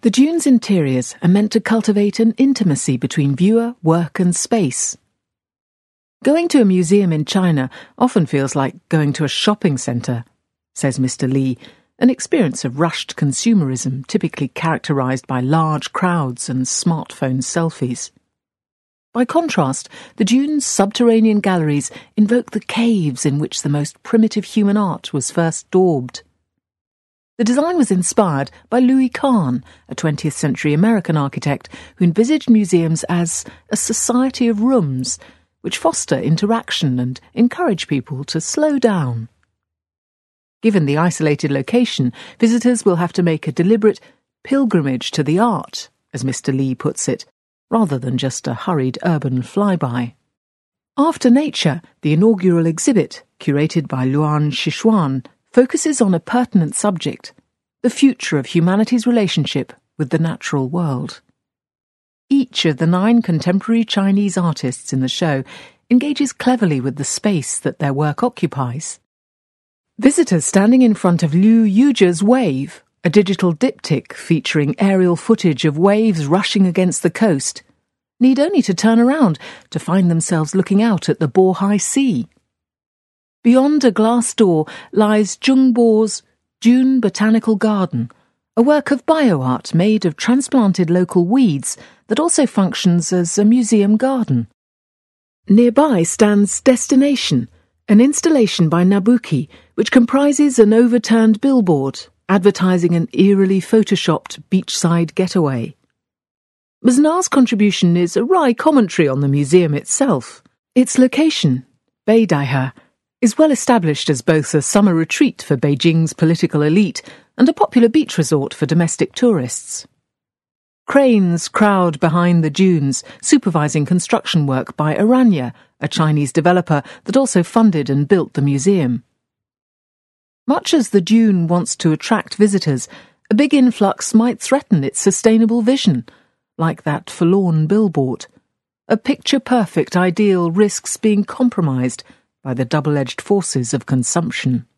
The dune's interiors are meant to cultivate an intimacy between viewer, work and space. Going to a museum in China often feels like going to a shopping centre, says Mr. Lee, an experience of rushed consumerism typically characterised by large crowds and smartphone selfies. By contrast, the dune's subterranean galleries invoke the caves in which the most primitive human art was first daubed. The design was inspired by Louis Kahn, a 20th century American architect who envisaged museums as a society of rooms which foster interaction and encourage people to slow down. Given the isolated location, visitors will have to make a deliberate pilgrimage to the art, as Mr. Lee puts it, rather than just a hurried urban flyby. After Nature, the inaugural exhibit, curated by Luan Xishuan, focuses on a pertinent subject, the future of humanity's relationship with the natural world. Each of the 9 contemporary Chinese artists in the show engages cleverly with the space that their work occupies. Visitors standing in front of Liu Yuji's Wave, a digital diptych featuring aerial footage of waves rushing against the coast, need only to turn around to find themselves looking out at the Bohai Sea. Beyond a glass door lies Zhongbo's Dune Botanical Garden, a work of bioart made of transplanted local weeds that also functions as a museum garden. Nearby stands Destination, an installation by Nabuki which comprises an overturned billboard advertising an eerily photoshopped beachside getaway. Mesnard's contribution is a wry commentary on the museum itself. Its location, Beidaihe, is well established as both a summer retreat for Beijing's political elite and a popular beach resort for domestic tourists. Cranes crowd behind the dunes, supervising construction work by Aranya, a Chinese developer that also funded and built the museum. Much as the dune wants to attract visitors, a big influx might threaten its sustainable vision, like that forlorn billboard. A picture-perfect ideal risks being compromised by the double-edged forces of consumption.